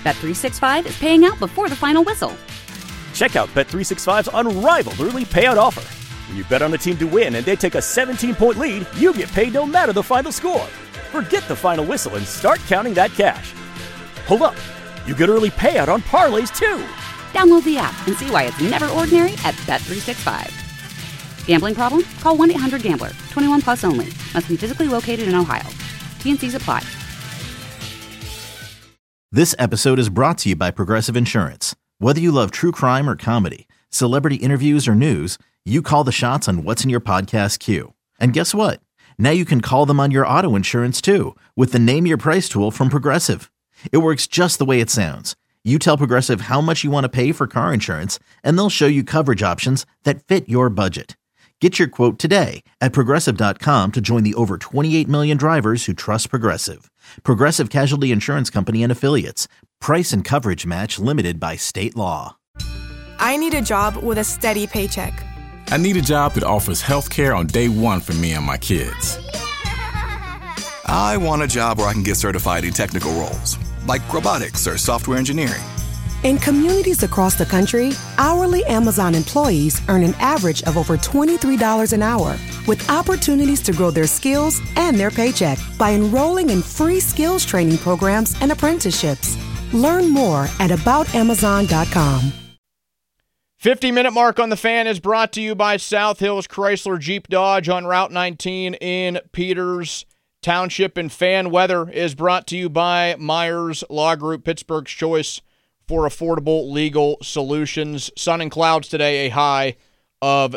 Bet365 is paying out before the final whistle. Check out Bet365's unrivaled early payout offer. When you bet on a team to win and they take a 17-point lead, you get paid no matter the final score. Forget the final whistle and start counting that cash. Hold up. You get early payout on parlays, too. Download the app and see why it's never ordinary at Bet365. Gambling problem? Call 1-800-GAMBLER. 21 plus only. Must be physically located in Ohio. T&Cs apply. This episode is brought to you by Progressive Insurance. Whether you love true crime or comedy, celebrity interviews or news, you call the shots on what's in your podcast queue. And guess what? Now you can call them on your auto insurance too with the Name Your Price tool from Progressive. It works just the way it sounds. You tell Progressive how much you want to pay for car insurance, and they'll show you coverage options that fit your budget. Get your quote today at Progressive.com to join the over 28 million drivers who trust Progressive. Progressive Casualty Insurance Company and Affiliates. Price and coverage match limited by state law. I need a job with a steady paycheck. I need a job that offers health care on day one for me and my kids. I want a job where I can get certified in technical roles, like robotics or software engineering. In communities across the country, hourly Amazon employees earn an average of over $23 an hour, with opportunities to grow their skills and their paycheck by enrolling in free skills training programs and apprenticeships. Learn more at aboutamazon.com. 50-minute mark on the Fan is brought to you by South Hills Chrysler Jeep Dodge on Route 19 in Peters Township. And Fan weather is brought to you by Myers Law Group, Pittsburgh's choice for affordable legal solutions. Sun and clouds today, a high of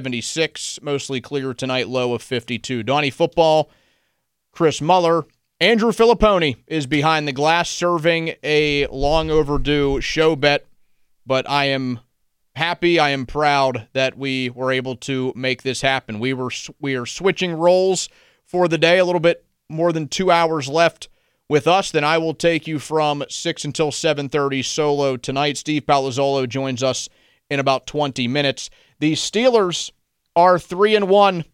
76. Mostly clear tonight, low of 52. Donnie Football, Chris Muller. Andrew Filipponi is behind the glass serving a long overdue show bet, but I am happy, I am proud that we were able to make this happen. We are switching roles for the day, a little bit more than 2 hours left with us. Then I will take you from 6 until 7:30 solo tonight. Steve Palazzolo joins us in about 20 minutes. The Steelers are 3-1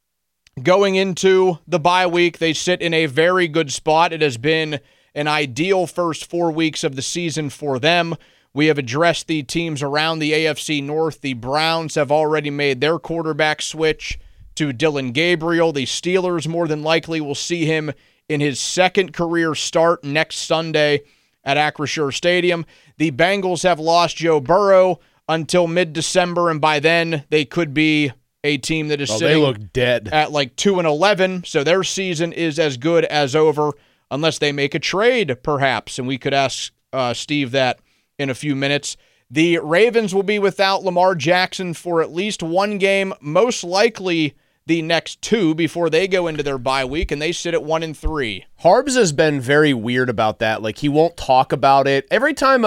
going into the bye week. They sit in a very good spot. It has been an ideal first 4 weeks of the season for them. We have addressed the teams around the AFC North. The Browns have already made their quarterback switch to Dylan Gabriel. The Steelers more than likely will see him in his second career start next Sunday at Acrisure Stadium. The Bengals have lost Joe Burrow until mid-December, and by then they could be a team that is sitting they look dead at like 2-11, so their season is as good as over unless they make a trade, perhaps, and we could ask Steve that in a few minutes. The Ravens will be without Lamar Jackson for at least one game, most likely the next two before they go into their bye week, and they sit at 1-3. Harbs has been very weird about that. Like, he won't talk about it. Every time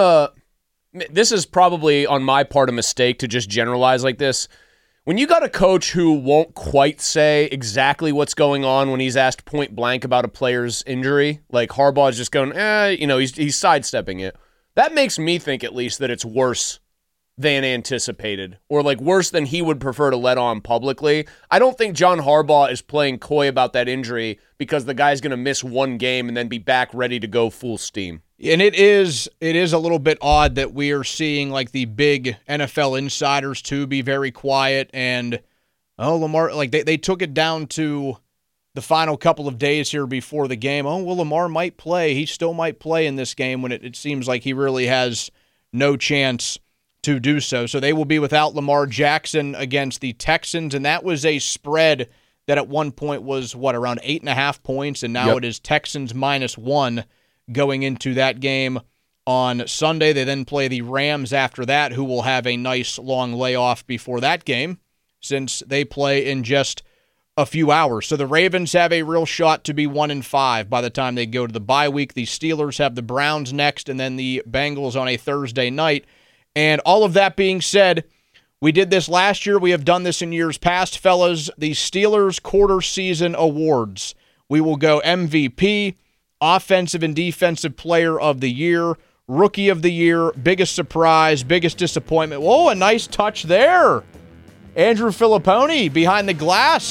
this is probably on my part a mistake to just generalize like this. When you got a coach who won't quite say exactly what's going on when he's asked point blank about a player's injury, like Harbaugh is just going, he's sidestepping it. That makes me think at least that it's worse than anticipated, or like worse than he would prefer to let on publicly. I don't think John Harbaugh is playing coy about that injury because the guy's going to miss one game and then be back ready to go full steam. And it is a little bit odd that we are seeing like the big NFL insiders too be very quiet, and Lamar, like they took it down to the final couple of days here before the game. Lamar might play. He still might play in this game when it seems like he really has no chance to do so. So they will be without Lamar Jackson against the Texans, and that was a spread that at one point was, around 8.5 points, and now It is Texans -1 going into that game on Sunday. They then play the Rams after that, who will have a nice long layoff before that game, since they play in just a few hours. So the Ravens have a real shot to be 1-5 by the time they go to the bye week. The Steelers have the Browns next, and then the Bengals on a Thursday night. And all of that being said, we did this last year. We have done this in years past, fellas. The Steelers quarter season awards. We will go MVP, Offensive and Defensive Player of the Year, Rookie of the Year, biggest surprise, biggest disappointment. Whoa, a nice touch there. Andrew Filipponi behind the glass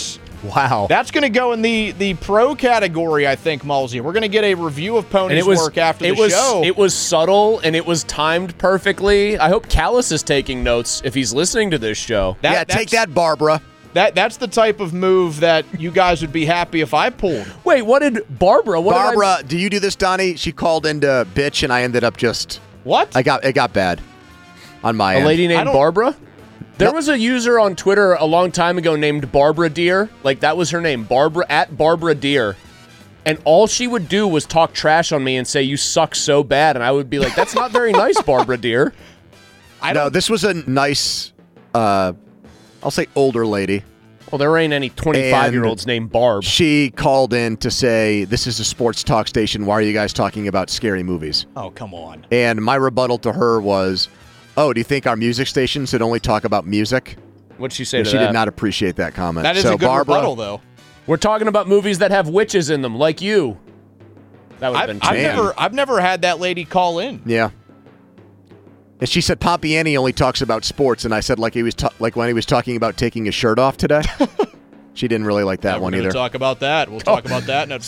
Wow. That's going to go in the pro category, I think, Mulsey. We're going to get a review of Pony's work after the show. It was subtle, and it was timed perfectly. I hope Callis is taking notes if he's listening to this show. Take that, Barbara. That's the type of move that you guys would be happy if I pulled. Wait, what did Barbara? Do you do this, Donnie? She called into bitch, and I ended up just... What? It got bad on my end. A lady named Barbara? There was a user on Twitter a long time ago named Barbara Deer. Like, that was her name, Barbara Deer. And all she would do was talk trash on me and say, you suck so bad. And I would be like, that's not very nice, Barbara Deer. No, this was a nice, I'll say older lady. Well, there ain't any 25-year-olds named Barb. She called in to say, this is a sports talk station. Why are you guys talking about scary movies? Oh, come on. And my rebuttal to her was, oh, do you think our music stations should only talk about music? What'd she say to She that? did not appreciate that comment. That is a good rebuttal, though. We're talking about movies that have witches in them, like you. That would have been I've never had that lady call in. Yeah. And she said Pompiani only talks about sports, and I said like when he was talking about taking his shirt off today. She didn't really like that one either. We'll talk about that. We'll talk about that at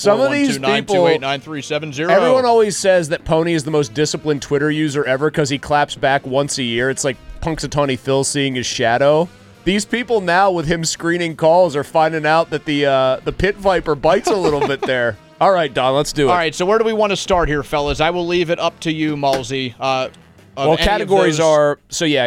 412-928-9370. Everyone always says that Pony is the most disciplined Twitter user ever because he claps back once a year. It's like Punxsutawney Phil seeing his shadow. These people now, with him screening calls, are finding out that the pit viper bites a little bit there. All right, Don, let's do it. All right, so where do we want to start here, fellas? I will leave it up to you, Mulsey. Categories are,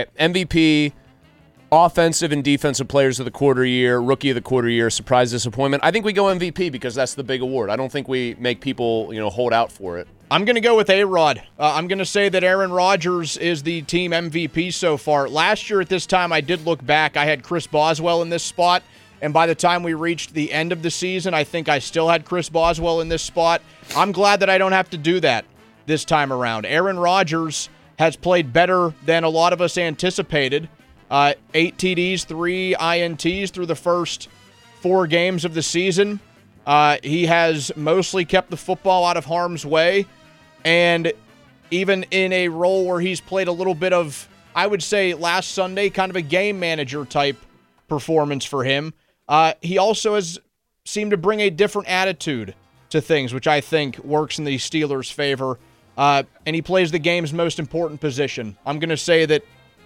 MVP, offensive and defensive players of the quarter year, rookie of the quarter year, surprise disappointment. I think we go MVP because that's the big award. I don't think we make people, hold out for it. I'm going to go with A-Rod. I'm going to say that Aaron Rodgers is the team MVP so far. Last year at this time, I did look back. I had Chris Boswell in this spot, and by the time we reached the end of the season, I think I still had Chris Boswell in this spot. I'm glad that I don't have to do that this time around. Aaron Rodgers has played better than a lot of us anticipated. 8 TDs, 3 INTs through the first 4 games of the season. He has mostly kept the football out of harm's way. And even in a role where he's played a little bit of, I would say last Sunday, kind of a game manager type performance for him, he also has seemed to bring a different attitude to things, which I think works in the Steelers' favor. And he plays the game's most important position. I'm going to say that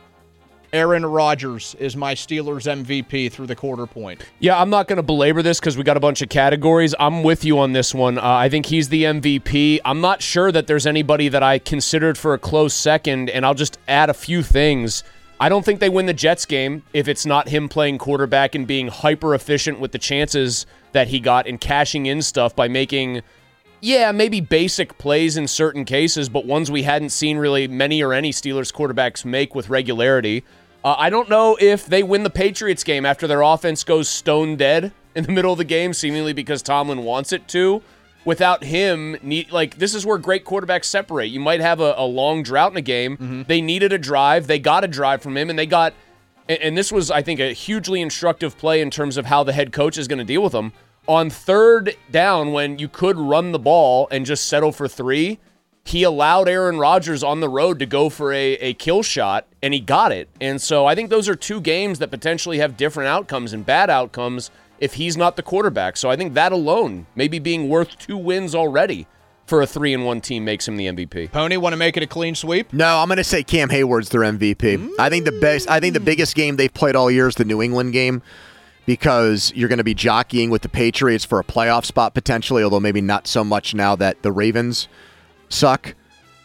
Aaron Rodgers is my Steelers MVP through the quarter point. Yeah, I'm not going to belabor this because we got a bunch of categories. I'm with you on this one. I think he's the MVP. I'm not sure that there's anybody that I considered for a close second, and I'll just add a few things. I don't think they win the Jets game if it's not him playing quarterback and being hyper-efficient with the chances that he got and cashing in stuff by making, maybe basic plays in certain cases, but ones we hadn't seen really many or any Steelers quarterbacks make with regularity. I don't know if they win the Patriots game after their offense goes stone dead in the middle of the game, seemingly because Tomlin wants it to. Without him, this is where great quarterbacks separate. You might have a long drought in a game. Mm-hmm. They needed a drive. They got a drive from him, and they got – and this was, I think, a hugely instructive play in terms of how the head coach is going to deal with them. On third down, when you could run the ball and just settle for 3, he allowed Aaron Rodgers on the road to go for a kill shot, and he got it. And so I think those are 2 games that potentially have different outcomes and bad outcomes if he's not the quarterback. So I think that alone, maybe being worth 2 wins already for a 3-1 team, makes him the MVP. Pony, want to make it a clean sweep? No, I'm going to say Cam Hayward's their MVP. I think the biggest game they've played all year is the New England game, because you're going to be jockeying with the Patriots for a playoff spot potentially, although maybe not so much now that the Ravens suck.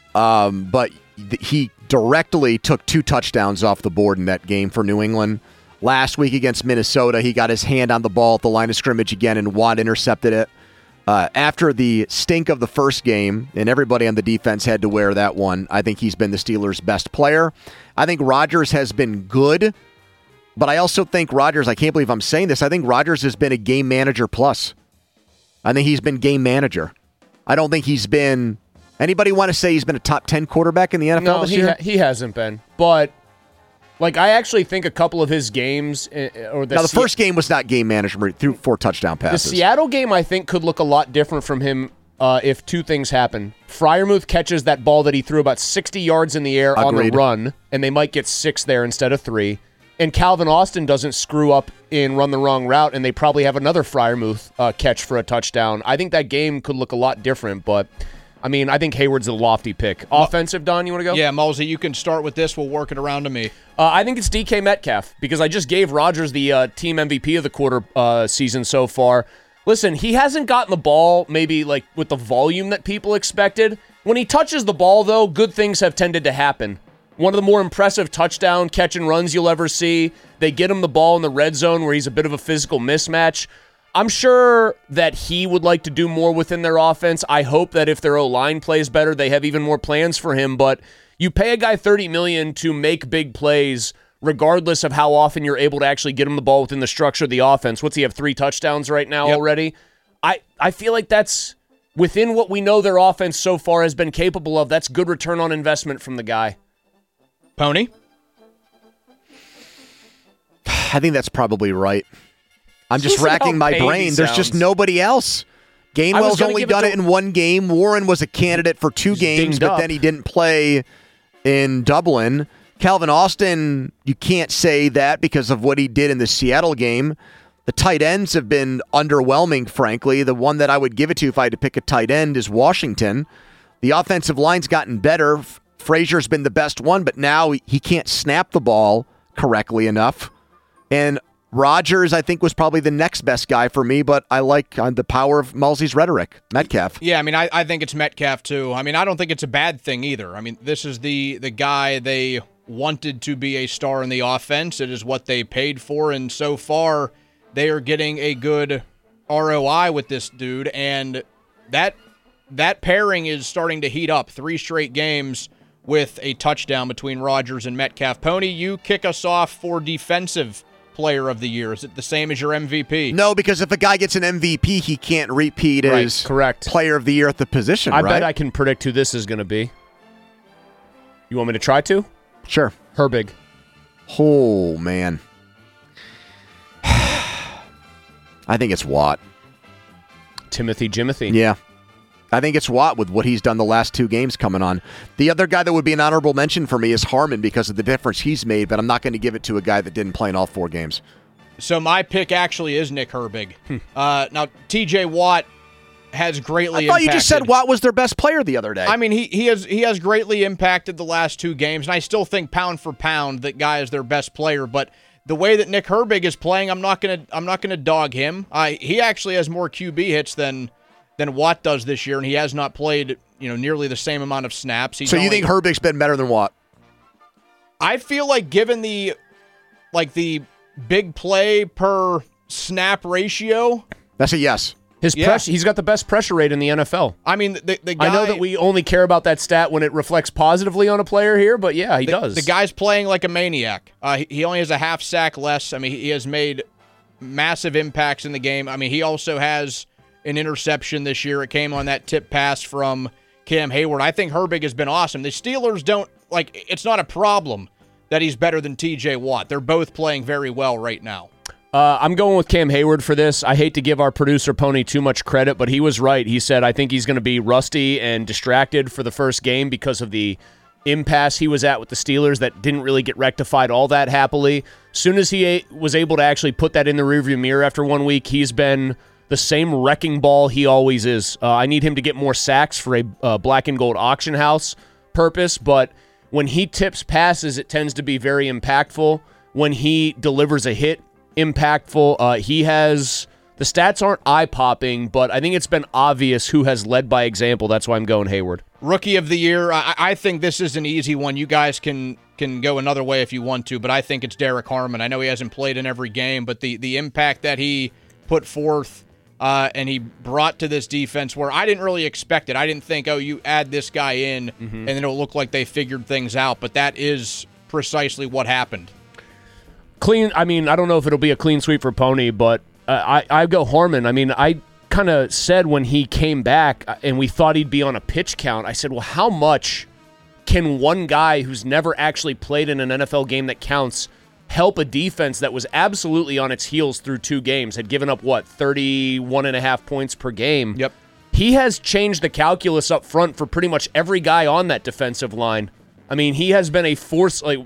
But he directly took 2 touchdowns off the board in that game for New England. Last week against Minnesota, he got his hand on the ball at the line of scrimmage again, and Watt intercepted it. After the stink of the first game, and everybody on the defense had to wear that one, I think he's been the Steelers' best player. I think Rodgers has been good, but I also think Rodgers, I can't believe I'm saying this, I think Rodgers has been a game manager plus. I think he's been game manager. I don't think he's been... Anybody want to say he's been a top 10 quarterback in the NFL this year? He hasn't been. But, I actually think a couple of his games... the first game was not game management. Threw 4 touchdown passes. The Seattle game, I think, could look a lot different from him if 2 things happen. Freiermuth catches that ball that he threw about 60 yards in the air on the run, and they might get 6 there instead of 3. and Calvin Austin doesn't screw up and run the wrong route, and they probably have another Freiermuth catch for a touchdown, I think that game could look a lot different. But, I mean, I think Hayward's a lofty pick. Offensive, Don, you want to go? Yeah, Mulsey, you can start with this. We'll work it around to me. I think it's DK Metcalf because I just gave Rodgers the team MVP of the quarter season so far. Listen, he hasn't gotten the ball maybe like with the volume that people expected. When he touches the ball, though, good things have tended to happen. One of the more impressive touchdown catch and runs you'll ever see. They get him the ball in the red zone where he's a bit of a physical mismatch. I'm sure that he would like to do more within their offense. I hope that if their O-line plays better, they have even more plans for him. But you pay a guy $30 million to make big plays, regardless of how often you're able to actually get him the ball within the structure of the offense. What's he have, 3 touchdowns right now already? I feel like that's within what we know their offense so far has been capable of. That's good return on investment from the guy. Pony? I think that's probably right. I'm just racking my brain. There's just nobody else. Gainwell's only done it in one game. Warren was a candidate for 2 games, but then he didn't play in Dublin. Calvin Austin, you can't say that because of what he did in the Seattle game. The tight ends have been underwhelming, frankly. The one that I would give it to if I had to pick a tight end is Washington. The offensive line's gotten better. Frazier's been the best one, but now he can't snap the ball correctly enough. And Rodgers, I think, was probably the next best guy for me, but I like the power of Mulsey's rhetoric. Metcalf. Yeah, I mean, I think it's Metcalf, too. I mean, I don't think it's a bad thing either. I mean, this is the guy they wanted to be a star in the offense. It is what they paid for, and so far they are getting a good ROI with this dude, and that pairing is starting to heat up. 3 straight games with a touchdown between Rodgers and Metcalf. Pony, you kick us off for defensive player of the year. Is it the same as your MVP? No, because if a guy gets an MVP, he can't repeat as player of the year at the position, I bet I can predict who this is going to be. You want me to try to? Sure. Herbig. Oh, man. I think it's Watt. Timothy. Yeah. I think it's Watt with what he's done the last 2 games coming on. The other guy that would be an honorable mention for me is Harmon because of the difference he's made, but I'm not going to give it to a guy that didn't play in all 4 games. So my pick actually is Nick Herbig. Now, TJ Watt has greatly impacted. I thought you just said Watt was their best player the other day. I mean, he has greatly impacted the last 2 games, and I still think pound for pound that guy is their best player, but the way that Nick Herbig is playing, I'm not gonna dog him. He actually has more QB hits than Watt does this year, and he has not played nearly the same amount of snaps. So you think Herbig's been better than Watt? I feel like given the big play per snap ratio, that's a yes. He's got the best pressure rate in the NFL. I mean, the guy, I know that we only care about that stat when it reflects positively on a player here, but yeah, he does. The guy's playing like a maniac. He only has a half sack less. I mean, he has made massive impacts in the game. I mean, he also has an interception this year. It came on that tip pass from Cam Hayward. I think Herbig has been awesome. The Steelers it's not a problem that he's better than TJ Watt. They're both playing very well right now. I'm going with Cam Hayward for this. I hate to give our producer Pony too much credit, but he was right. He said, I think he's going to be rusty and distracted for the first game because of the impasse he was at with the Steelers that didn't really get rectified all that happily. As soon as he was able to actually put that in the rearview mirror after 1 week, he's been the same wrecking ball he always is. I need him to get more sacks for a black and gold auction house purpose, but when he tips passes, it tends to be very impactful. When he delivers a hit, impactful. He has the stats aren't eye-popping, but I think it's been obvious who has led by example. That's why I'm going Hayward. Rookie of the year, I think this is an easy one. You guys can go another way if you want to, but I think it's Derek Harmon. I know he hasn't played in every game, but the impact that he put forth and he brought to this defense where I didn't really expect it. I didn't think, you add this guy in and then it'll look like they figured things out, but that is precisely what happened. Clean. I mean, I don't know if it'll be a clean sweep for Pony, but I go Harmon. I mean, I kind of said when he came back and we thought he'd be on a pitch count, I said, well, how much can one guy who's never actually played in an NFL game that counts help a defense that was absolutely on its heels through 2 games, had given up, 31.5 points per game? Yep. He has changed the calculus up front for pretty much every guy on that defensive line. I mean, he has been a force,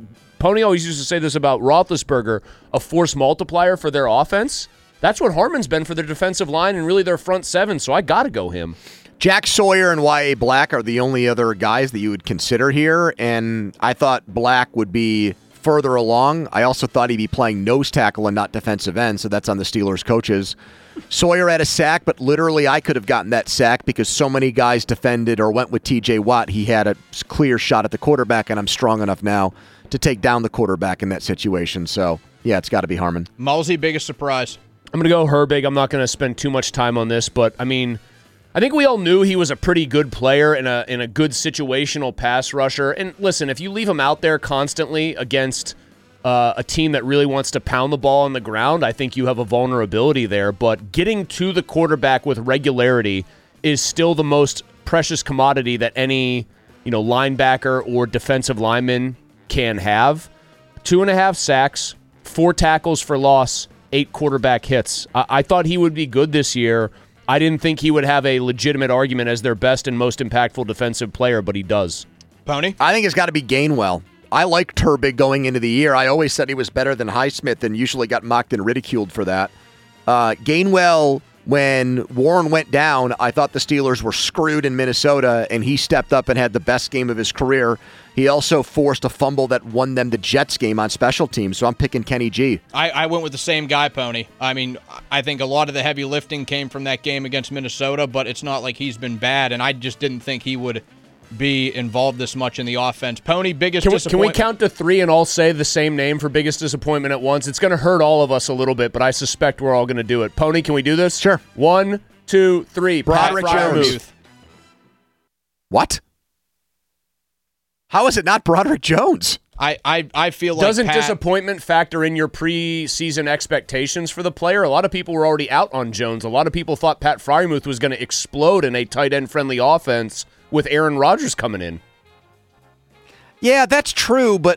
Pony always used to say this about Roethlisberger, a force multiplier for their offense. That's what Harmon's been for their defensive line and really their front seven, so I got to go him. Jack Sawyer and Y.A. Black are the only other guys that you would consider here, and I thought Black would be further along. I also thought he'd be playing nose tackle and not defensive end, so that's on the Steelers coaches. Sawyer had a sack, but literally I could have gotten that sack because so many guys defended or went with T.J. Watt. He had a clear shot at the quarterback, and I'm strong enough now to take down the quarterback in that situation. So, yeah, it's got to be Harmon. Mulsey, biggest surprise? I'm going to go Herbig. I'm not going to spend too much time on this, but, I mean, I think we all knew he was a pretty good player and a good situational pass rusher. And, listen, if you leave him out there constantly against a team that really wants to pound the ball on the ground, I think you have a vulnerability there. But getting to the quarterback with regularity is still the most precious commodity that any, linebacker or defensive lineman can have. 2.5 sacks, 4 tackles for loss, 8 quarterback hits. I thought he would be good this year. I didn't think he would have a legitimate argument as their best and most impactful defensive player, but he does. Pony? I think it's got to be Gainwell. I liked Herbig going into the year. I always said he was better than Highsmith and usually got mocked and ridiculed for that. Gainwell, when Warren went down, I thought the Steelers were screwed in Minnesota, and he stepped up and had the best game of his career. He also forced a fumble that won them the Jets game on special teams, so I'm picking Kenny G. I went with the same guy, Pony. I mean, I think a lot of the heavy lifting came from that game against Minnesota, but it's not like he's been bad, and I just didn't think he would be involved this much in the offense. Pony, biggest disappointment. Can we count to 3 and all say the same name for biggest disappointment at once? It's going to hurt all of us a little bit, but I suspect we're all going to do it. Pony, can we do this? Sure. 1, 2, 3. Broderick Jones. What? How is it not Broderick Jones? I feel like doesn't disappointment factor in your preseason expectations for the player? A lot of people were already out on Jones. A lot of people thought Pat Freiermuth was going to explode in a tight end friendly offense with Aaron Rodgers coming in. Yeah, that's true, but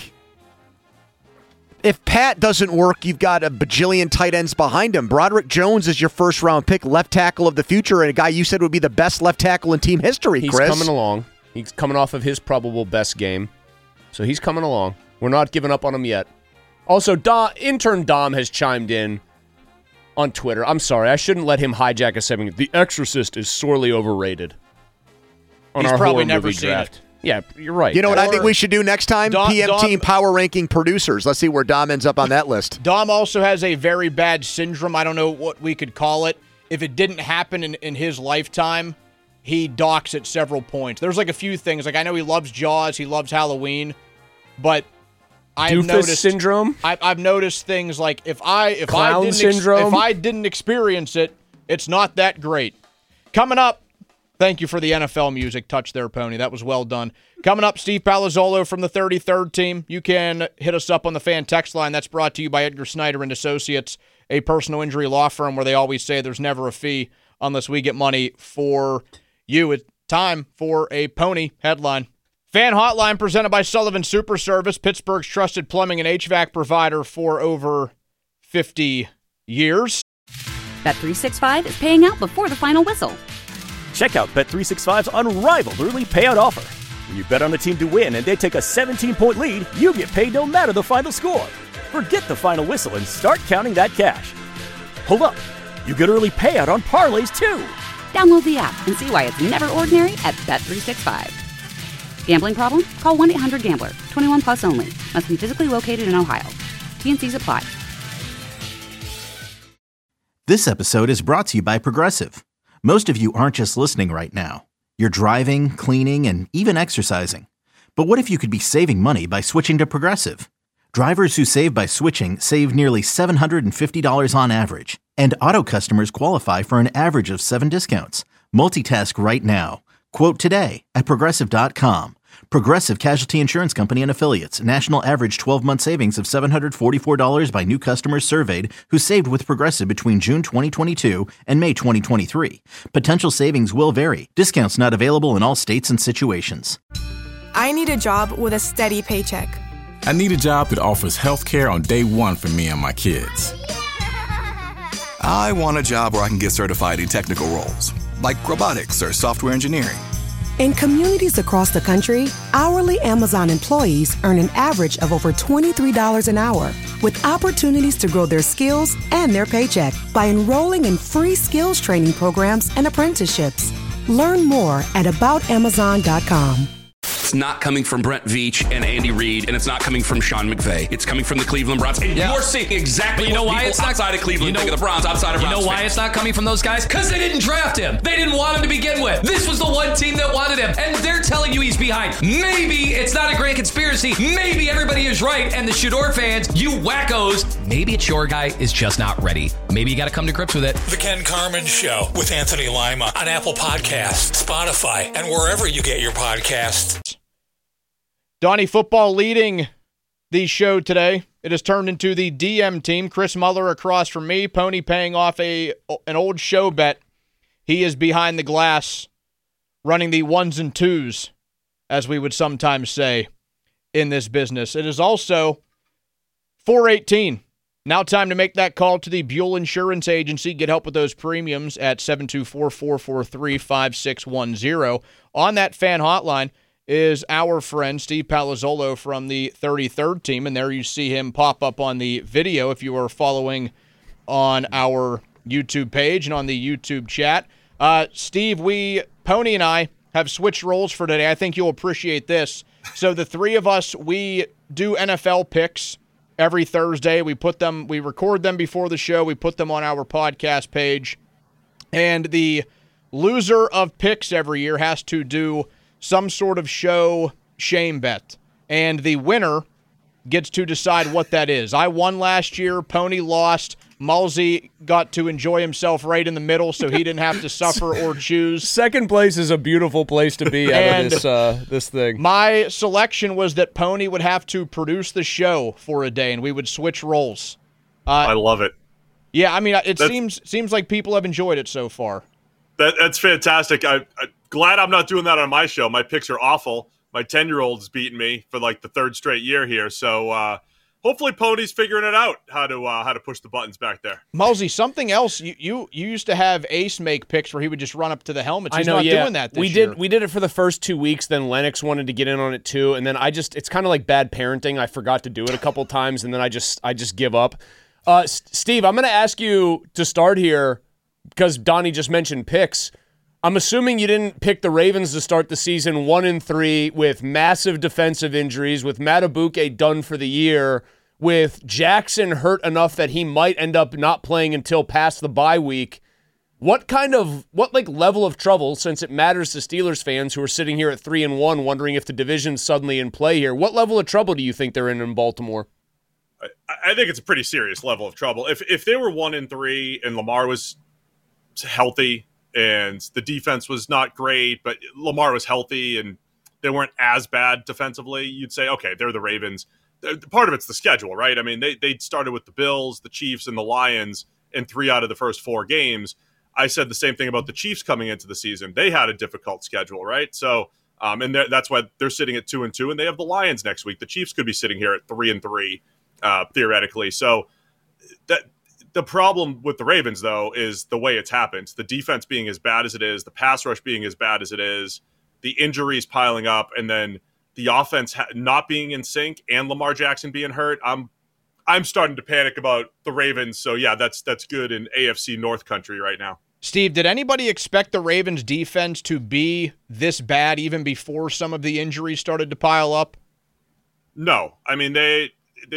if Pat doesn't work, you've got a bajillion tight ends behind him. Broderick Jones is your first-round pick, left tackle of the future, and a guy you said would be the best left tackle in team history, Chris. He's coming along. He's coming off of his probable best game. So he's coming along. We're not giving up on him yet. Also, intern Dom has chimed in on Twitter. I'm sorry, I shouldn't let him hijack a segment. The Exorcist is sorely overrated. He's probably never seen it. Yeah, you're right. You know what I think we should do next time? PM Team Power Ranking Producers. Let's see where Dom ends up on that list. Dom also has a very bad syndrome. I don't know what we could call it. If it didn't happen in his lifetime, he docks at several points. There's a few things. I know he loves Jaws. He loves Halloween. But I've noticed syndrome. I've noticed things like if I didn't experience it, it's not that great. Coming up. Thank you for the NFL music touch there, Pony. That was well done. Coming up, Steve Palazzolo from the 33rd team. You can hit us up on the fan text line. That's brought to you by Edgar Snyder and Associates, a personal injury law firm where they always say there's never a fee unless we get money for you. It's time for a Pony headline. Fan hotline presented by Sullivan Super Service, Pittsburgh's trusted plumbing and HVAC provider for over 50 years. Bet365 is paying out before the final whistle. Check out Bet365's unrivaled early payout offer. When you bet on a team to win and they take a 17-point lead, you get paid no matter the final score. Forget the final whistle and start counting that cash. Hold up. You get early payout on parlays, too. Download the app and see why it's never ordinary at Bet365. Gambling problem? Call 1-800-GAMBLER. 21 plus only. Must be physically located in Ohio. T&Cs apply. This episode is brought to you by Progressive. Most of you aren't just listening right now. You're driving, cleaning, and even exercising. But what if you could be saving money by switching to Progressive? Drivers who save by switching save nearly $750 on average. And auto customers qualify for an average of 7 discounts. Multitask right now. Quote today at Progressive.com. Progressive Casualty Insurance Company and Affiliates. National average 12-month savings of $744 by new customers surveyed who saved with Progressive between June 2022 and May 2023. Potential savings will vary. Discounts not available in all states and situations. I need a job with a steady paycheck. I need a job that offers health care on day one for me and my kids. I want a job where I can get certified in technical roles, like robotics or software engineering. In communities across the country, hourly Amazon employees earn an average of over $23 an hour, with opportunities to grow their skills and their paycheck by enrolling in free skills training programs and apprenticeships. Learn more at aboutamazon.com. It's not coming from Brent Veach and Andy Reid, and it's not coming from Sean McVay. It's coming from the Cleveland Browns. And you're seeing exactly what people outside of Cleveland think of the Browns, outside of Browns You know why fans. it's not coming from those guys? Because they didn't draft him. They didn't want him to begin with. This was the one team that wanted him, and they're telling you he's behind. Maybe it's not a great conspiracy. Maybe everybody is right, and the Shador fans, you wackos, maybe it's your guy is just not ready. Maybe you got to come to grips with it. The Ken Carman Show with Anthony Lima on Apple Podcasts, Spotify, and wherever you get your podcasts. Donnie Football leading the show today. It has turned into the DM team. Chris Muller across from me. Pony paying off an old show bet. He is behind the glass, running the ones and twos, as we would sometimes say in this business. It is also 4:18. Now time to make that call to the Buell Insurance Agency. Get help with those premiums at 724-443-5610. On that fan hotline is our friend Steve Palazzolo from the 33rd team, and there you see him pop up on the video if you are following on our YouTube page and on the YouTube chat. Steve, Pony and I have switched roles for today. I think you'll appreciate this. So the three of us, we do NFL picks every Thursday. We record them before the show. We put them on our podcast page. And the loser of picks every year has to do some sort of show shame bet. And the winner gets to decide what that is. I won last year. Pony lost. Mulsey got to enjoy himself right in the middle, so he didn't have to suffer or choose. Second place is a beautiful place to be out of this thing. My selection was that Pony would have to produce the show for a day, and we would switch roles. I love it. Yeah, I mean, it seems like people have enjoyed it so far. That's fantastic. I'm glad I'm not doing that on my show. My picks are awful. My 10-year-old's beating me for like the third straight year here. So hopefully Pony's figuring it out how to push the buttons back there. Mulsey, something else. You used to have Ace make picks where he would just run up to the helmets. He's not doing that this year. We did it for the first 2 weeks. Then Lennox wanted to get in on it too, and then it's kind of like bad parenting. I forgot to do it a couple times, and then I just give up. Steve, I'm going to ask you to start here because Donnie just mentioned picks. I'm assuming you didn't pick the Ravens to start the season 1-3 with massive defensive injuries, with Madubuike done for the year, with Jackson hurt enough that he might end up not playing until past the bye week. What level of trouble, since it matters to Steelers fans who are sitting here at 3-1 wondering if the division's suddenly in play here, what level of trouble do you think they're in Baltimore? I think it's a pretty serious level of trouble. If they were 1-3 and Lamar was healthy and the defense was not great, but Lamar was healthy and they weren't as bad defensively, you'd say, okay, they're the Ravens. Part of it's the schedule, right? I mean, they started with the Bills, the Chiefs, and the Lions in 3 out of the first 4 games. I said the same thing about the Chiefs coming into the season. They had a difficult schedule, right? So, and that's why they're sitting at 2-2, and they have the Lions next week. The Chiefs could be sitting here at 3-3, theoretically. So that the problem with the Ravens, though, is the way it's happened. The defense being as bad as it is, the pass rush being as bad as it is, the injuries piling up, and then the offense not being in sync and Lamar Jackson being hurt. I'm starting to panic about the Ravens. So, yeah, that's good in AFC North country right now. Steve, did anybody expect the Ravens defense to be this bad even before some of the injuries started to pile up? No. I mean, they're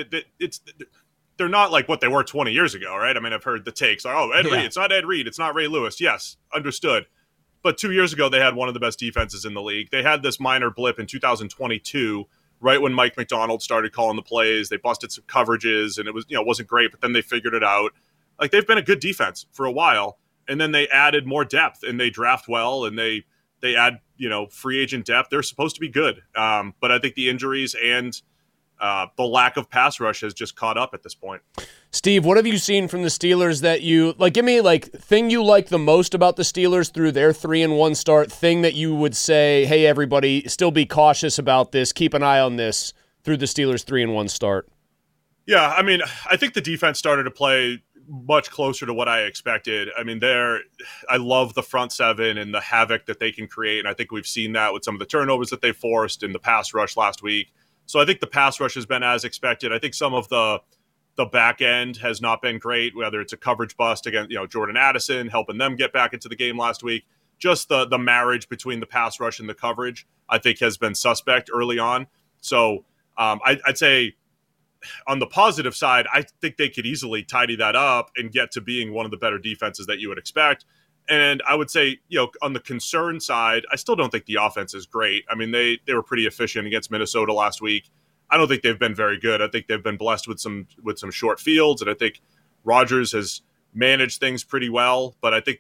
not like what they were 20 years ago, right? I mean, I've heard the takes like, Ed Reed, it's not Ed Reed, it's not Ray Lewis. Yes, understood. But 2 years ago, they had one of the best defenses in the league. They had this minor blip in 2022, right when Mike McDonald started calling the plays. They busted some coverages, and it wasn't great, but then they figured it out. Like, they've been a good defense for a while, and then they added more depth, and they draft well, and they add, free agent depth. They're supposed to be good. But I think the injuries and the lack of pass rush has just caught up at this point. Steve, what have you seen from the Steelers that you like? Give me thing you like the most about the Steelers through their 3-1 start. Thing that you would say, hey, everybody, still be cautious about this. Keep an eye on this through the Steelers 3-1 start. Yeah, I mean, I think the defense started to play much closer to what I expected. I mean, I love the front seven and the havoc that they can create, and I think we've seen that with some of the turnovers that they forced in the pass rush last week. So I think the pass rush has been as expected. I think some of the back end has not been great, whether it's a coverage bust against Jordan Addison, helping them get back into the game last week. Just the marriage between the pass rush and the coverage, I think, has been suspect early on. So I'd say on the positive side, I think they could easily tidy that up and get to being one of the better defenses that you would expect. And I would say, on the concern side, I still don't think the offense is great. I mean, they were pretty efficient against Minnesota last week. I don't think they've been very good. I think they've been blessed with some short fields, and I think Rodgers has managed things pretty well. But I think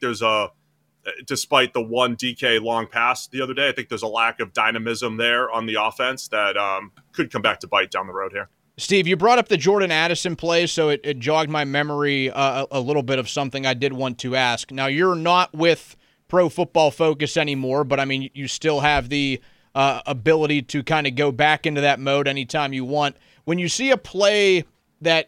despite the one DK long pass the other day, I think there's a lack of dynamism there on the offense that could come back to bite down the road here. Steve, you brought up the Jordan Addison play, so it jogged my memory a little bit of something I did want to ask. Now, you're not with Pro Football Focus anymore, but, I mean, you still have the ability to kind of go back into that mode anytime you want. When you see a play that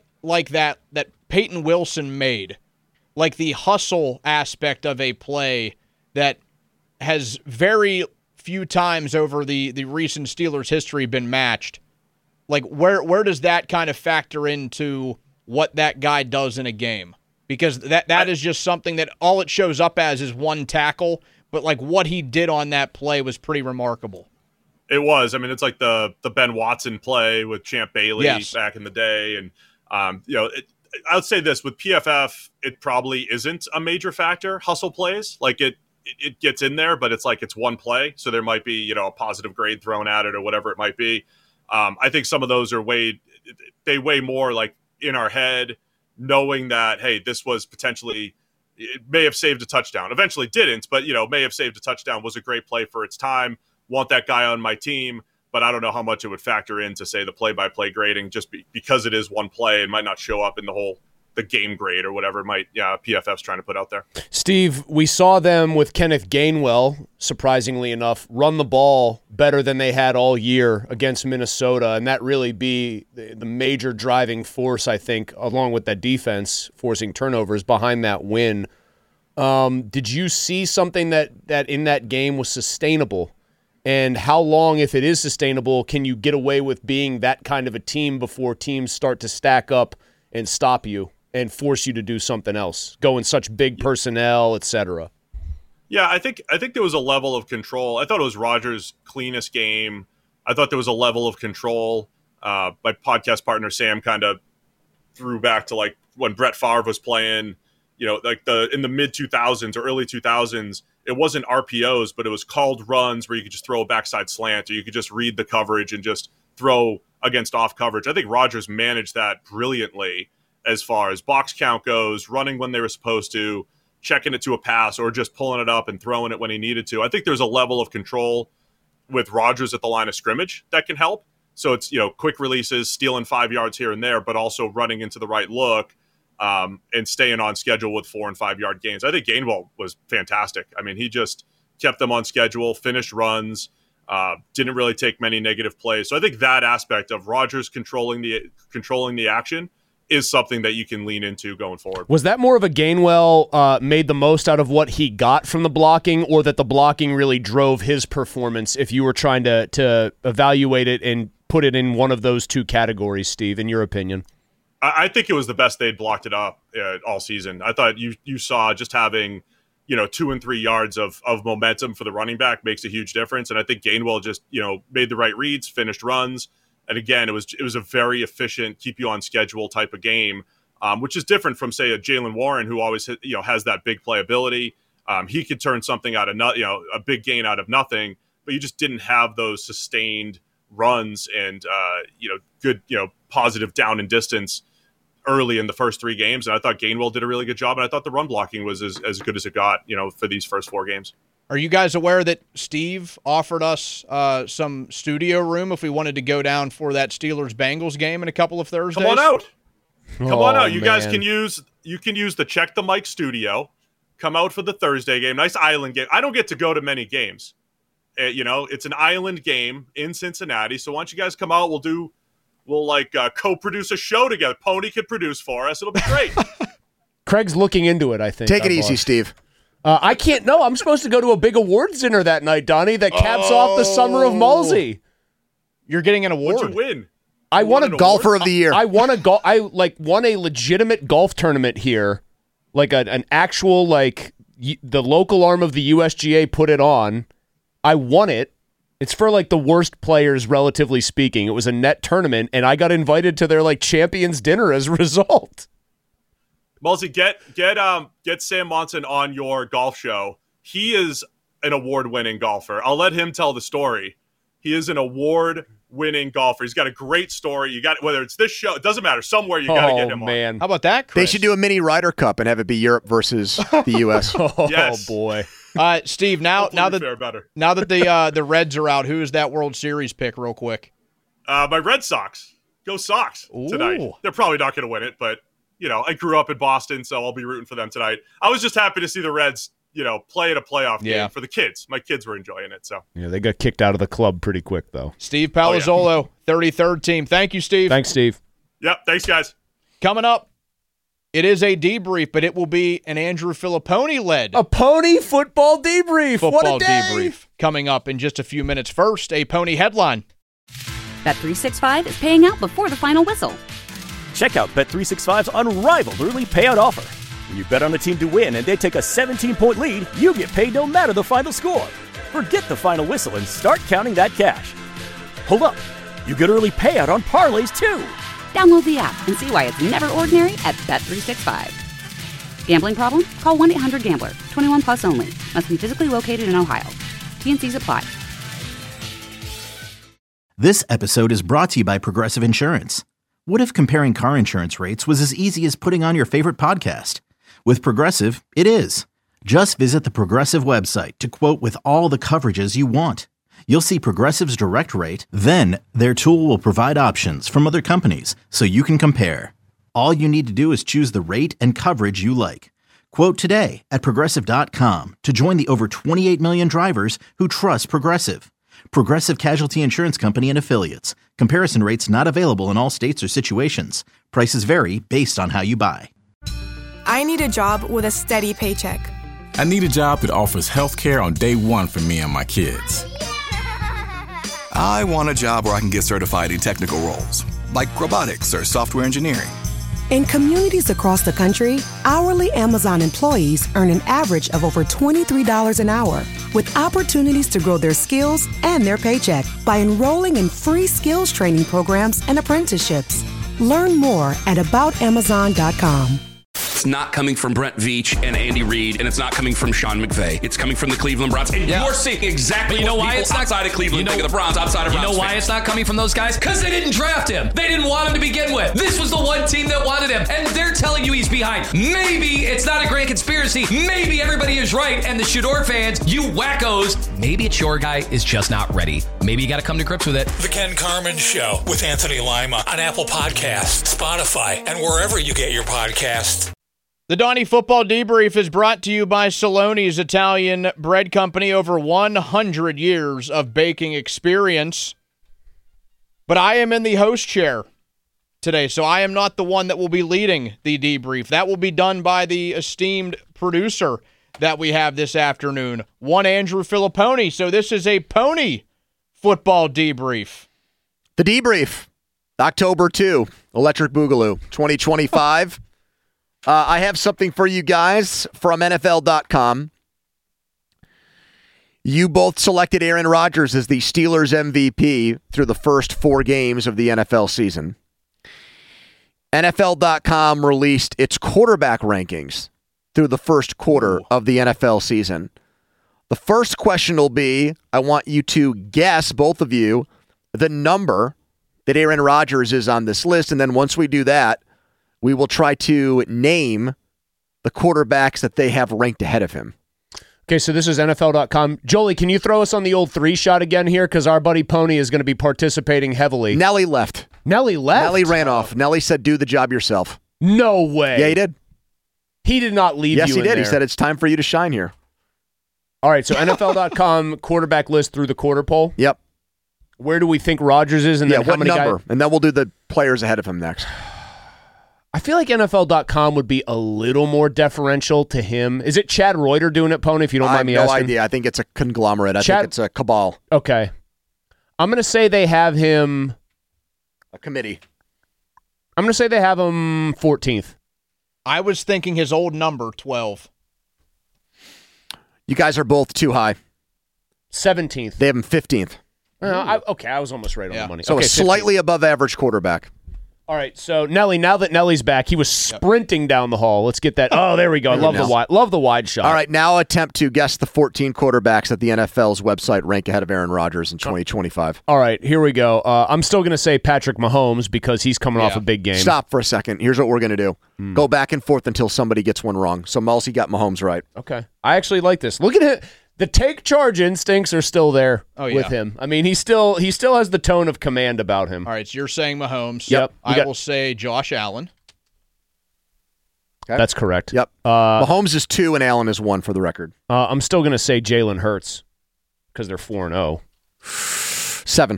Peyton Wilson made, like the hustle aspect of a play that has very few times over the recent Steelers history been matched, like where does that kind of factor into what that guy does in a game? Because that is just something that all it shows up as is one tackle, but like what he did on that play was pretty remarkable. It was. I mean, it's like the Ben Watson play with Champ Bailey back in the day. And, I would say this, with PFF, it probably isn't a major factor, hustle plays. Like it gets in there, but it's like it's one play. So there might be, a positive grade thrown at it or whatever it might be. I think some of those are weigh more like in our head, knowing that, hey, this was potentially, it may have saved a touchdown. Eventually didn't, but, may have saved a touchdown, was a great play for its time. Want that guy on my team, but I don't know how much it would factor into, say, the play-by-play grading, just because it is one play and might not show up in the game grade or whatever PFF's trying to put out there. Steve, we saw them with Kenneth Gainwell, surprisingly enough, run the ball better than they had all year against Minnesota, and that really be the major driving force, I think, along with that defense forcing turnovers behind that win. Did you see something that in that game was sustainable? And how long, if it is sustainable, can you get away with being that kind of a team before teams start to stack up and stop you and force you to do something else, go in such big personnel, etc.? Yeah, I think there was a level of control. I thought it was Rodgers' cleanest game. I thought there was a level of control. My podcast partner Sam kind of threw back to like when Brett Favre was playing, like in the mid 2000s or early 2000s. It wasn't RPOs, but it was called runs where you could just throw a backside slant, or you could just read the coverage and just throw against off coverage. I think Rodgers managed that brilliantly as far as box count goes, running when they were supposed to, checking it to a pass, or just pulling it up and throwing it when he needed to. I think there's a level of control with Rodgers at the line of scrimmage that can help. So it's, quick releases, stealing 5 yards here and there, but also running into the right look. And staying on schedule with 4 and 5 yard gains. I think Gainwell was fantastic. I mean, he just kept them on schedule, finished runs, didn't really take many negative plays. So I think that aspect of Rodgers controlling the action is something that you can lean into going forward. Was that more of a Gainwell made the most out of what he got from the blocking, or that the blocking really drove his performance, if you were trying to evaluate it and put it in one of those two categories, Steve, in your opinion? I think it was the best they'd blocked it up all season. I thought you saw just having, 2 and 3 yards of momentum for the running back makes a huge difference. And I think Gainwell just, made the right reads, finished runs. And again, it was a very efficient, keep you on schedule type of game, which is different from, say, a Jaylen Warren, who always, has that big playability. He could turn something out of a big gain out of nothing, but you just didn't have those sustained runs and, good, positive down and distance early in the first 3 games. And I thought Gainwell did a really good job. And I thought the run blocking was as good as it got, for these first 4 games. Are you guys aware that Steve offered us some studio room if we wanted to go down for that Steelers-Bengals game in a couple of Thursdays? Come on out. Come on out. You guys can use the Check the Mic studio. Come out for the Thursday game. Nice island game. I don't get to go to many games. It's an island game in Cincinnati. So why don't you guys come out? We'll co-produce a show together. Pony could produce for us. It'll be great. Craig's looking into it, I think. Take it easy, Steve. I can't. No, I'm supposed to go to a big awards dinner that night, Donnie, that caps off the summer of Malsey. You're getting an award. What'd you win? I won a golfer of the year. I won won a legitimate golf tournament here, like an actual the local arm of the USGA put it on. I won it. It's for the worst players, relatively speaking. It was a net tournament, and I got invited to their champions dinner as a result. Mulsey, get Sam Monson on your golf show. He is an award-winning golfer. I'll let him tell the story. He is an award-winning golfer. He's got a great story. You got whether it's this show, it doesn't matter. Somewhere you got to get him on. How about that, Chris? They should do a mini Ryder Cup and have it be Europe versus the U.S. Yes. Boy. Steve, now that the Reds are out, who is that World Series pick, real quick? My Red Sox. Go Sox tonight. They're probably not going to win it, but I grew up in Boston, so I'll be rooting for them tonight. I was just happy to see the Reds, play at a playoff game for the kids. My kids were enjoying it. So yeah, they got kicked out of the club pretty quick, though. Steve Palazzolo, 33rd team. Thank you, Steve. Thanks, Steve. Yep, thanks, guys. Coming up, it is a debrief, but it will be an Andrew Filipponi-led. A pony football debrief. What a day. Debrief coming up in just a few minutes. First, a pony headline. Bet365 is paying out before the final whistle. Check out Bet365's unrivaled early payout offer. When you bet on a team to win and they take a 17-point lead, you get paid no matter the final score. Forget the final whistle and start counting that cash. Hold up. You get early payout on parlays, too. Download the app and see why it's never ordinary at Bet365. Gambling problem? Call 1-800-GAMBLER. 21 plus only. Must be physically located in Ohio. T&Cs apply. This episode is brought to you by Progressive Insurance. What if comparing car insurance rates was as easy as putting on your favorite podcast? With Progressive, it is. Just visit the Progressive website to quote with all the coverages you want. You'll see Progressive's direct rate, then their tool will provide options from other companies so you can compare. All you need to do is choose the rate and coverage you like. Quote today at Progressive.com to join the over 28 million drivers who trust Progressive. Progressive Casualty Insurance Company and Affiliates. Comparison rates not available in all states or situations. Prices vary based on how you buy. I need a job with a steady paycheck. I need a job that offers health care on day one for me and my kids. I want a job where I can get certified in technical roles, like robotics or software engineering. In communities across the country, hourly Amazon employees earn an average of over $23 an hour, with opportunities to grow their skills and their paycheck by enrolling in free skills training programs and apprenticeships. Learn more at aboutamazon.com. It's not coming from Brent Veach and Andy Reid, and it's not coming from Sean McVay. It's coming from the Cleveland Browns. And you're seeing exactly what people outside of Cleveland think of the Browns, outside of Browns. You know why fans. it's not coming from those guys? Because they didn't draft him. They didn't want him to begin with. This was the one team that wanted him, and they're telling you he's behind. Maybe it's not a grand conspiracy. Maybe everybody is right, and the Shador fans, you wackos, maybe it's your guy is just not ready. Maybe you got to come to grips with it. The Ken Carman Show with Anthony Lima on Apple Podcasts, Spotify, and wherever you get your podcasts. The Donnie Football Debrief is brought to you by Saloni's Italian Bread Company. Over 100 years of baking experience. But I am in the host chair today, so I am not the one that will be leading the debrief. That will be done by the esteemed producer that we have this afternoon, one Andrew Filipponi. So this is a pony football debrief. The debrief, October 2, Electric Boogaloo, 2025. I have something for you guys from NFL.com. You both selected Aaron Rodgers as the Steelers MVP through the first 4 games of the NFL season. NFL.com released its quarterback rankings through the first quarter of the NFL season. The first question will be, I want you to guess, both of you, the number that Aaron Rodgers is on this list. And then once we do that, we will try to name the quarterbacks that they have ranked ahead of him. Okay, so this is NFL.com. Jolie, can you throw us on the old 3-shot again here? Because our buddy Pony is going to be participating heavily. Nelly left. Nelly left? Nelly ran off. Nelly said, do the job yourself. No way. Yeah, he did. He did not leave you in Yes, he did. there. He said, it's time for you to shine here. All right, so NFL.com quarterback list through the quarter poll. Yep. Where do we think Rodgers is? And then how what many number? guys? And then we'll do the players ahead of him next. I feel like NFL.com would be a little more deferential to him. Is it Chad Reuter doing it, Pony, if you don't mind me asking? I have no idea. I think it's a conglomerate. I think it's a cabal. Okay. I'm going to say they have him... A committee. I'm going to say they have him 14th. I was thinking his old number, 12. You guys are both too high. 17th. They have him 15th. I was almost right on the money. So okay, a slightly above average quarterback. All right, so Nelly, now that Nelly's back, he was sprinting down the hall. Let's get that. Oh, there we go. Love the wide shot. All right, now attempt to guess the 14 quarterbacks that the NFL's website rank ahead of Aaron Rodgers in 2025. All right, here we go. I'm still going to say Patrick Mahomes because he's coming off a big game. Stop for a second. Here's what we're going to do. Go back and forth until somebody gets one wrong. So Mulsey got Mahomes right. Okay. I actually like this. Look at it. The take charge instincts are still there with him. I mean, he still has the tone of command about him. All right, so you're saying Mahomes. Yep. I will say Josh Allen. Okay. That's correct. Yep. Mahomes is 2 and Allen is 1 for the record. I'm still going to say Jalen Hurts because they're 4-0. 7.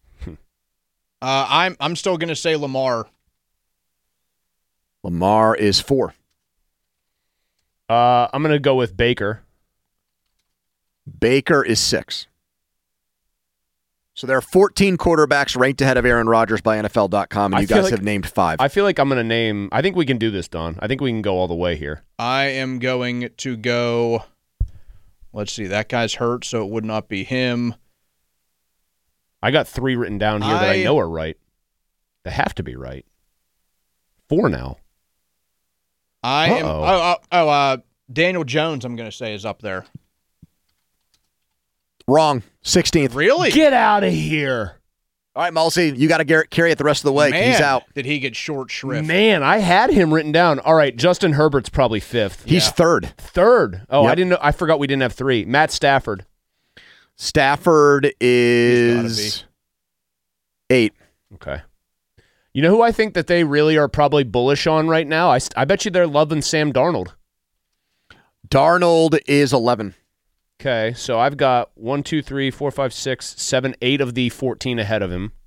I'm still going to say Lamar. Lamar is 4. I'm going to go with Baker. Baker is 6. So there are 14 quarterbacks ranked ahead of Aaron Rodgers by NFL.com, and you guys have named 5. I feel like I'm going to name... I think we can do this, Don. I think we can go all the way here. I am going to go... Let's see. That guy's hurt, so it would not be him. I got 3 written down here that I know are right. They have to be right. 4 now. Daniel Jones, I'm going to say, is up there. Wrong. 16th. Really? Get out of here. All right, Mulsey, you got to carry it the rest of the way. He's out. Did he get short shrift? Man, I had him written down. All right, Justin Herbert's probably 5th. He's 3rd. 3rd. Oh, Yep. I didn't know. I forgot we didn't have 3. Matt Stafford. Stafford is 8. Okay. You know who I think that they really are probably bullish on right now? I bet you they're loving Sam Darnold. Darnold is 11. Okay, so I've got 1, 2, 3, 4, 5, 6, 7, 8 of the 14 ahead of him.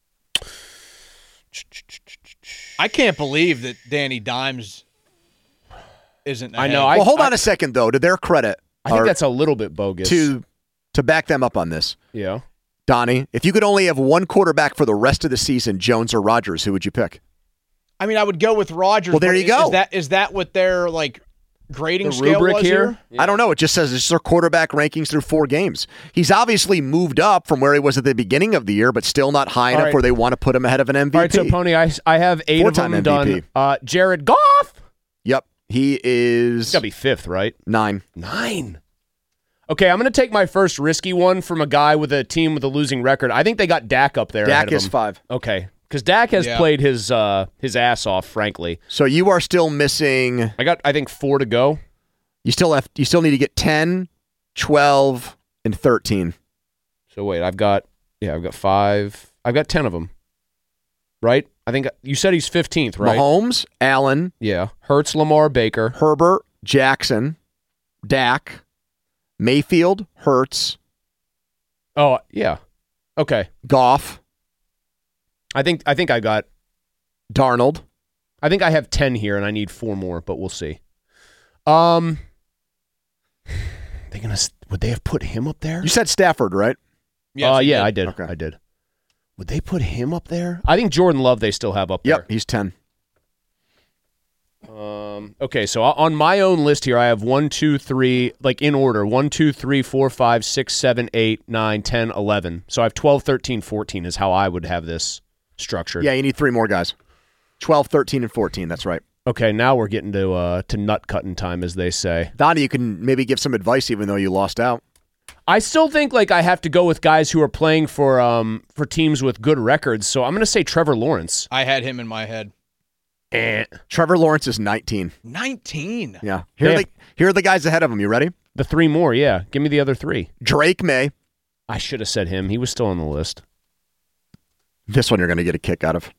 I can't believe that Danny Dimes isn't ahead. I know. Well, hold on a second, though. To their credit, I think that's a little bit bogus. To back them up on this. Yeah. Donnie, if you could only have one quarterback for the rest of the season, Jones or Rodgers, who would you pick? I mean, I would go with Rodgers. Well, there you go. Is that what their grading scale was here? Yeah. I don't know. It just says it's their quarterback rankings through 4 games. He's obviously moved up from where he was at the beginning of the year, but still not high enough where they want to put him ahead of an MVP. All right, so Pony, I have 8 of them MVP. done. Jared Goff. Yep, he is. He's got to be 5th, right? 9. 9. Okay, I'm going to take my first risky one from a guy with a team with a losing record. I think they got Dak up there. Dak is 5. Okay, because Dak has played his ass off, frankly. So you are still missing. I think 4 to go. You still need to get 10, 12, and 13. So wait, I've got 5. I've got 10 of them. Right? I think you said he's 15th, right? Mahomes, Allen, Hurts, Lamar, Baker, Herbert, Jackson, Dak, Mayfield, Hurts. Oh, yeah. Okay. Goff. I think I got Darnold. I think I have 10 here and I need 4 more, but we'll see. Would they have put him up there? You said Stafford, right? Yes, yeah, I did. Okay. I did. Would they put him up there? I think Jordan Love they still have up there. Yep, he's 10. Okay, so on my own list here, I have 1, 2, 3, in order, 1, 2, 3, 4, 5, 6, 7, 8, 9, 10, 11. So I have 12, 13, 14 is how I would have this structured. Yeah, you need 3 more guys. 12, 13, and 14, that's right. Okay, now we're getting to nut cutting time, as they say. Donnie, you can maybe give some advice even though you lost out. I still think I have to go with guys who are playing for teams with good records, so I'm going to say Trevor Lawrence. I had him in my head. Trevor Lawrence is 19. 19? Yeah. Here are the guys ahead of him. You ready? The 3 more, yeah. Give me the other 3. Drake May. I should have said him. He was still on the list. This one you're going to get a kick out of.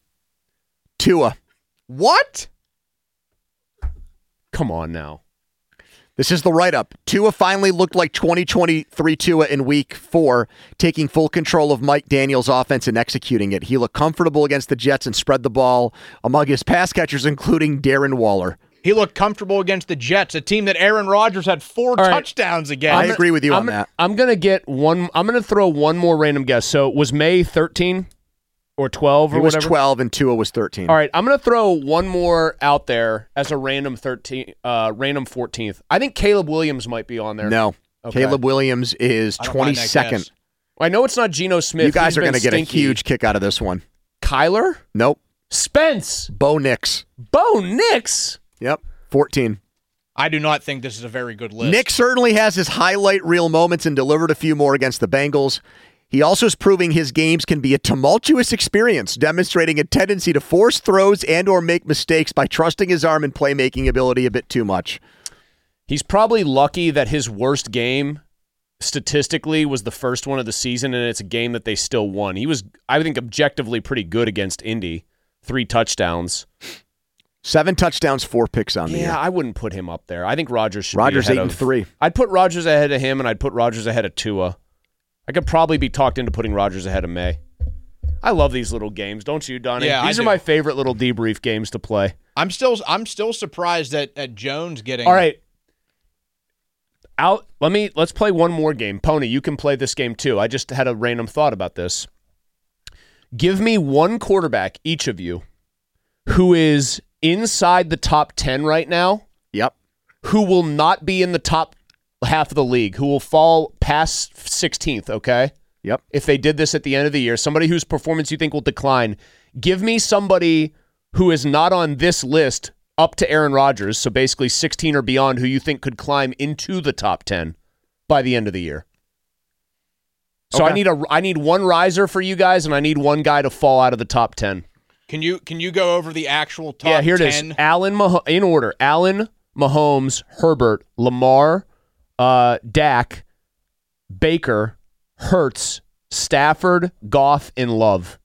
Tua. What? Come on now. This is the write-up. Tua finally looked like 2023 Tua in Week 4, taking full control of Mike Daniels' offense and executing it. He looked comfortable against the Jets and spread the ball among his pass catchers, including Darren Waller. He looked comfortable against the Jets, a team that Aaron Rodgers had 4 touchdowns against. I agree with you on that. I'm going to throw one more random guess. So was May 13 or 12 or whatever? He was 12 and Tua was 13. All right, I'm going to throw one more out there as a random 14th. I think Caleb Williams might be on there. No. Okay. Caleb Williams is 22nd. I know it's not Geno Smith. You guys are going to get a huge kick out of this one. Kyler? Nope. Spence? Bo Nix? Yep, 14. I do not think this is a very good list. Nick certainly has his highlight reel moments and delivered a few more against the Bengals. He also is proving his games can be a tumultuous experience, demonstrating a tendency to force throws and or make mistakes by trusting his arm and playmaking ability a bit too much. He's probably lucky that his worst game statistically was the first one of the season, and it's a game that they still won. He was, I think, objectively pretty good against Indy. 3 touchdowns. 7 touchdowns, 4 picks on the year. Yeah, I wouldn't put him up there. I think Rodgers should Rodgers be ahead 8-3. I'd put Rodgers ahead of him, and I'd put Rodgers ahead of Tua. I could probably be talked into putting Rodgers ahead of May. I love these little games, don't you, Donnie? Yeah, these are my favorite little debrief games to play. I'm still surprised at Jones getting. All right. Let's play one more game. Pony, you can play this game too. I just had a random thought about this. Give me one quarterback, each of you, who is inside the top 10 right now. Yep. Who will not be in the top half of the league, who will fall past 16th, okay? Yep. If they did this at the end of the year, somebody whose performance you think will decline. Give me somebody who is not on this list up to Aaron Rodgers, so basically 16 or beyond, who you think could climb into the top 10 by the end of the year. So okay. I need one riser for you guys, and I need one guy to fall out of the top 10. Can you go over the actual top 10? Yeah, here it is. In order. Allen, Mahomes, Herbert, Lamar, Dak, Baker, Hurts, Stafford, Goff, and Love.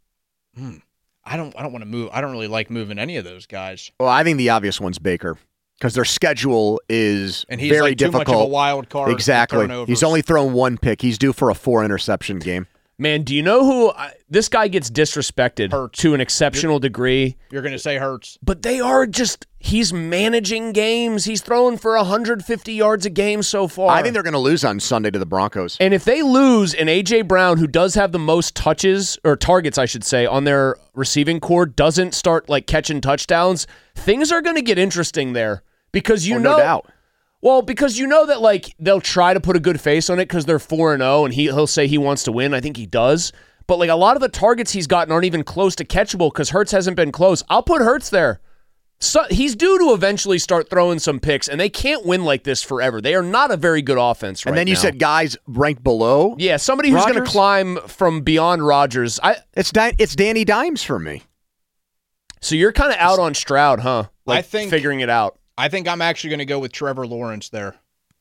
I don't want to move. I don't really like moving any of those guys. Well, I think the obvious one's Baker because their schedule is and he's very like difficult. Too much of a wild card. Exactly. He's only thrown 1 pick. He's due for a 4-interception game. Man, do you know who this guy gets disrespected Hurts. To an exceptional degree? You're going to say Hurts. But they are just, he's managing games. He's throwing for 150 yards a game so far. I think they're going to lose on Sunday to the Broncos. And if they lose and A.J. Brown, who does have the most touches, or targets, I should say, on their receiving core, doesn't start like catching touchdowns, things are going to get interesting there. Because no doubt. Well, because you know that like they'll try to put a good face on it because they're 4-0 and he'll say he wants to win. I think he does. But like a lot of the targets he's gotten aren't even close to catchable because Hurts hasn't been close. I'll put Hurts there. So he's due to eventually start throwing some picks, and they can't win like this forever. They are not a very good offense right now. And then you said guys ranked below? Yeah, somebody who's going to climb from beyond Rodgers. It's Danny Dimes for me. So you're kind of out on Stroud, huh? Like I think figuring it out. I think I'm actually going to go with Trevor Lawrence there.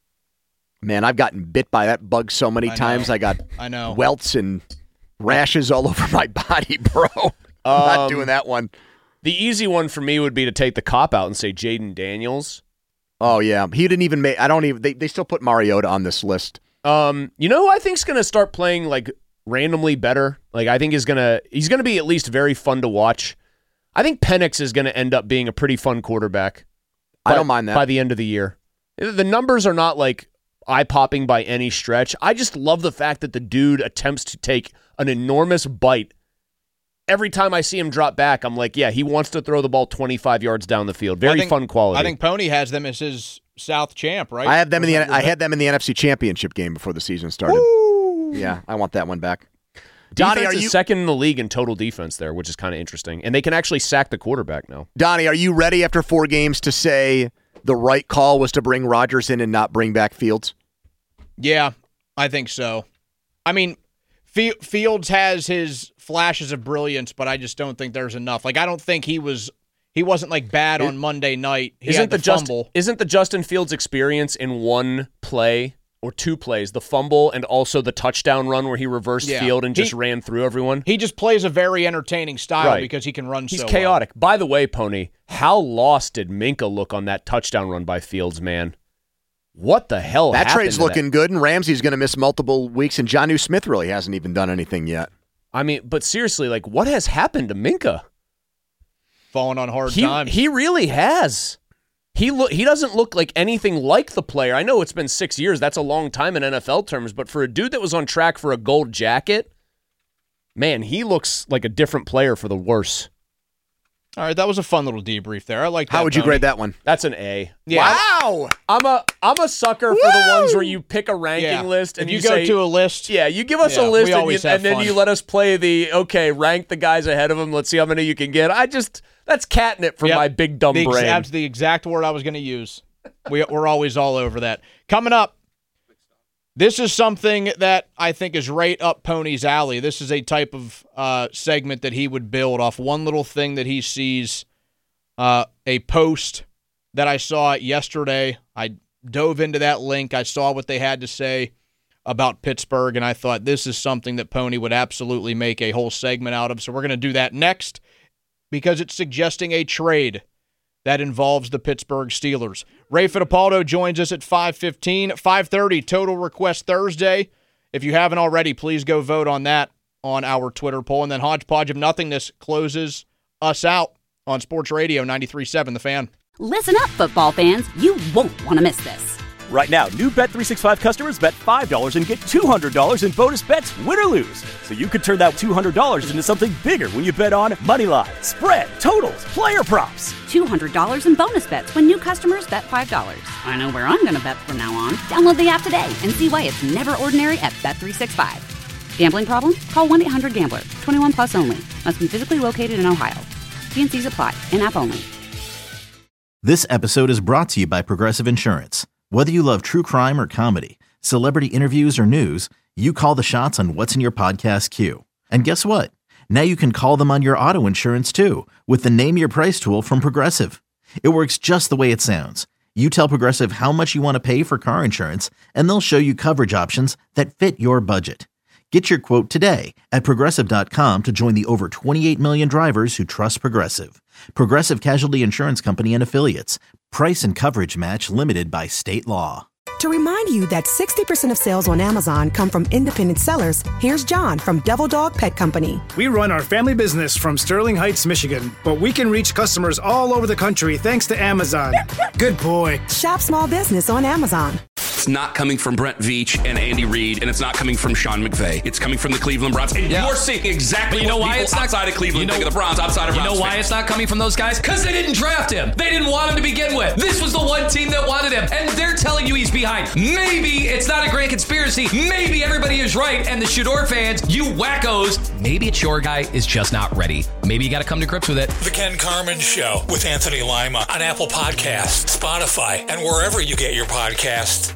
Man, I've gotten bit by that bug so many times. I know. Welts and rashes all over my body, bro. I'm not doing that one. The easy one for me would be to take the cop out and say Jaden Daniels. Oh, yeah. He didn't even make – I don't even – they still put Mariota on this list. You know who I think is going to start playing, like, randomly better? Like, I think he's going to be at least very fun to watch. I think Penix is going to end up being a pretty fun quarterback. I don't mind that. By the end of the year. The numbers are not, like, eye-popping by any stretch. I just love the fact that the dude attempts to take an enormous bite. Every time I see him drop back, I'm like, yeah, he wants to throw the ball 25 yards down the field. Very fun quality. I think Pony has them as his South champ, right? I had them I had them in the NFC Championship game before the season started. Woo! Yeah, I want that one back. Donnie, are you second in the league in total defense there, which is kind of interesting. And they can actually sack the quarterback now. Donnie, are you ready after 4 games to say the right call was to bring Rodgers in and not bring back Fields? Yeah, I think so. I mean, Fields has his flashes of brilliance, but I just don't think there's enough. Like, I don't think he wasn't like bad on Monday night. Isn't the Justin Fields experience in one play or 2 plays, the fumble and also the touchdown run where he reversed field and just ran through everyone? He just plays a very entertaining style because he can run He's so chaotic. well. By the way, Pony, how lost did Minka look on that touchdown run by Fields, man? What the hell That happened trade's to looking good, and Ramsey's going to miss multiple weeks, and Jonnu Smith really hasn't even done anything yet. I mean, but seriously, like, what has happened to Minka? Falling on hard times. He really has. He doesn't look like anything like the player. I know it's been 6 years. That's a long time in NFL terms. But for a dude that was on track for a gold jacket, man, he looks like a different player for the worse. All right, that was a fun little debrief there. I like that. How would you grade that one? That's an A. Yeah. Wow! I'm a sucker for the ones where you pick a ranking list and if you go go to a list. Yeah, you give us a list and then you let us play rank the guys ahead of them. Let's see how many you can get. That's catnip for my big dumb brain. That's the exact word I was going to use. We're always all over that. Coming up, this is something that I think is right up Pony's alley. This is a type of segment that he would build off one little thing that he sees, a post that I saw yesterday. I dove into that link. I saw what they had to say about Pittsburgh, and I thought this is something that Pony would absolutely make a whole segment out of. So we're going to do that next because it's suggesting a trade that involves the Pittsburgh Steelers. Ray Fittipaldo joins us at 5:15. 5:30, Total Request Thursday. If you haven't already, please go vote on that on our Twitter poll. And then Hodgepodge of Nothingness closes us out on Sports Radio 93.7 The Fan. Listen up, football fans. You won't want to miss this. Right now, new Bet365 customers bet $5 and get $200 in bonus bets, win or lose. So you could turn that $200 into something bigger when you bet on money line, spread, totals, player props. $200 in bonus bets when new customers bet $5. I know where I'm going to bet from now on. Download the app today and see why it's never ordinary at Bet365. Gambling problem? Call 1-800-GAMBLER. 21 plus only. Must be physically located in Ohio. T&Cs apply. In-app only. This episode is brought to you by Progressive Insurance. Whether you love true crime or comedy, celebrity interviews or news, you call the shots on what's in your podcast queue. And guess what? Now you can call them on your auto insurance too with the Name Your Price tool from Progressive. It works just the way it sounds. You tell Progressive how much you want to pay for car insurance, and they'll show you coverage options that fit your budget. Get your quote today at Progressive.com to join the over 28 million drivers who trust Progressive. Progressive Casualty Insurance Company and Affiliates. Price and coverage match limited by state law. To remind you that 60% of sales on Amazon come from independent sellers, here's John from Devil Dog Pet Company. We run our family business from Sterling Heights, Michigan, but we can reach customers all over the country thanks to Amazon. Good boy. Shop small business on Amazon. It's not coming from Brent Veach and Andy Reid, and it's not coming from Sean McVay. It's coming from the Cleveland Browns. And you're seeing exactly what people outside of Cleveland think of the Browns, outside of Browns. You know why it's not coming from those guys? Because they didn't draft him. They didn't want him to begin with. This was the one team that wanted him, and they're telling you he's behind. Maybe it's not a great conspiracy. Maybe everybody is right, and the Shador fans, you wackos, maybe it's your guy is just not ready. Maybe you got to come to grips with it. The Ken Carman Show with Anthony Lima on Apple Podcasts, Spotify, and wherever you get your podcasts.